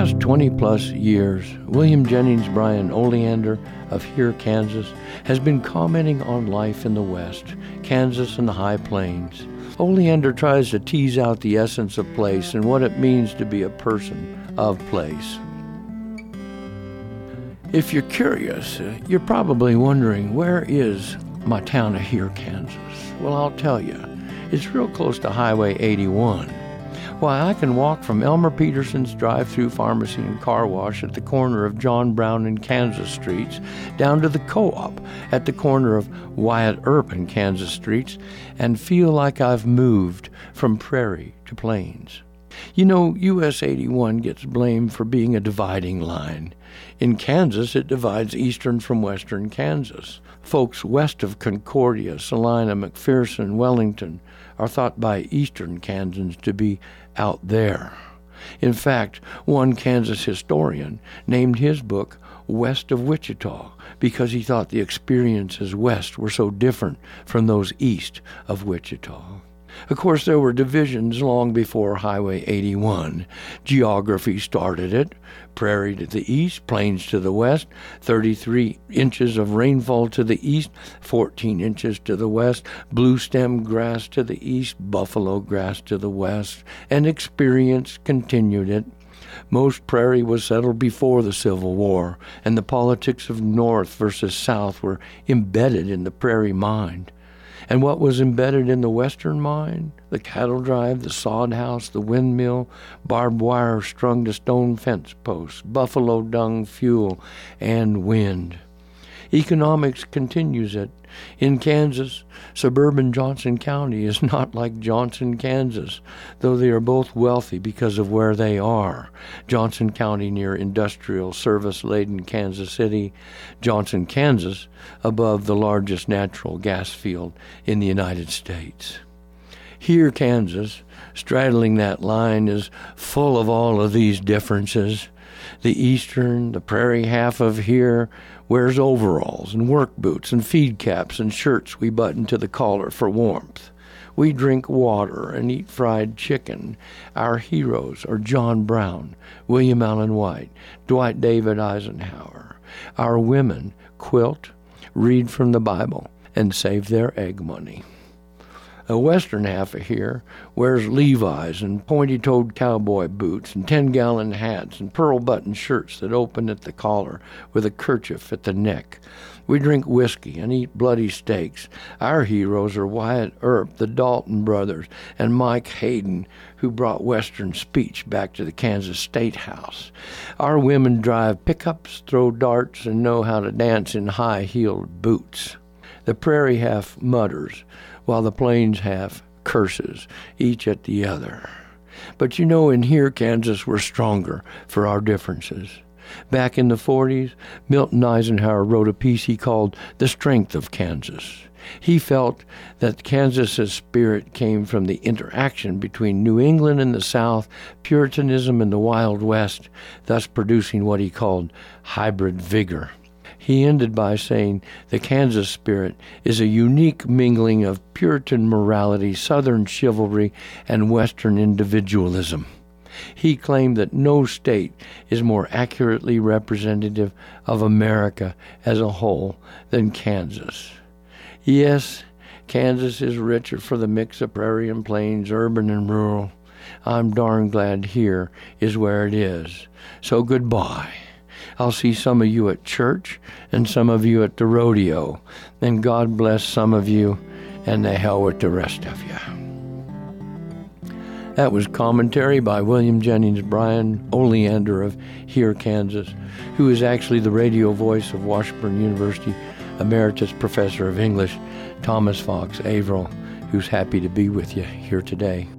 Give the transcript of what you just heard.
past 20-plus years, William Jennings Bryan Oleander of Here, Kansas, has been commenting on life in the West, Kansas and the High Plains. Oleander tries to tease out the essence of place and what it means to be a person of place. If you're curious, you're probably wondering, where is my town of Here, Kansas? Well, I'll tell you. It's real close to Highway 81. Why, I can walk from Elmer Peterson's drive-through pharmacy and car wash at the corner of John Brown and Kansas Streets down to the Co-op at the corner of Wyatt Earp and Kansas Streets and feel like I've moved from prairie to plains. You know, US 81 gets blamed for being a dividing line. In Kansas, it divides eastern from western Kansas. Folks west of Concordia, Salina, McPherson, Wellington are thought by eastern Kansans to be out there. In fact, one Kansas historian named his book West of Wichita because he thought the experiences west were so different from those east of Wichita. Of course, there were divisions long before Highway 81. Geography started it. Prairie to the east, plains to the west, 33 inches of rainfall to the east, 14 inches to the west, blue stem grass to the east, buffalo grass to the west, and experience continued it. Most prairie was settled before the Civil War, and the politics of North versus South were embedded in the prairie mind. And what was embedded in the western mind? The cattle drive, the sod house, the windmill, barbed wire strung to stone fence posts, buffalo dung fuel, and wind. Economics continues it. In Kansas, suburban Johnson County is not like Johnson, Kansas, though they are both wealthy because of where they are. Johnson County near industrial service-laden Kansas City, Johnson, Kansas, above the largest natural gas field in the United States. Here, Kansas, straddling that line, is full of all of these differences. The eastern, the prairie half of here wears overalls and work boots and feed caps and shirts we button to the collar for warmth. We drink water and eat fried chicken. Our heroes are John Brown, William Allen White, Dwight David Eisenhower. Our women quilt, read from the Bible, and save their egg money. The western half of here wears Levi's and pointy-toed cowboy boots and 10-gallon hats and pearl-button shirts that open at the collar with a kerchief at the neck. We drink whiskey and eat bloody steaks. Our heroes are Wyatt Earp, the Dalton brothers, and Mike Hayden, who brought Western speech back to the Kansas State House. Our women drive pickups, throw darts, and know how to dance in high-heeled boots. The prairie half mutters, while the plains half curses, each at the other. But you know, in here, Kansas, we're stronger for our differences. Back in the 40s, Milton Eisenhower wrote a piece he called The Strength of Kansas. He felt that Kansas's spirit came from the interaction between New England and the South, Puritanism and the Wild West, thus producing what he called hybrid vigor. He ended by saying the Kansas spirit is a unique mingling of Puritan morality, Southern chivalry, and Western individualism. He claimed that no state is more accurately representative of America as a whole than Kansas. Yes, Kansas is richer for the mix of prairie and plains, urban and rural. I'm darn glad here is where it is. So goodbye. I'll see some of you at church and some of you at the rodeo. And God bless some of you, and the hell with the rest of you. That was commentary by William Jennings Bryan Oleander of Here, Kansas, who is actually the radio voice of Washburn University Emeritus Professor of English, Thomas Fox Averill, who's happy to be with you here today.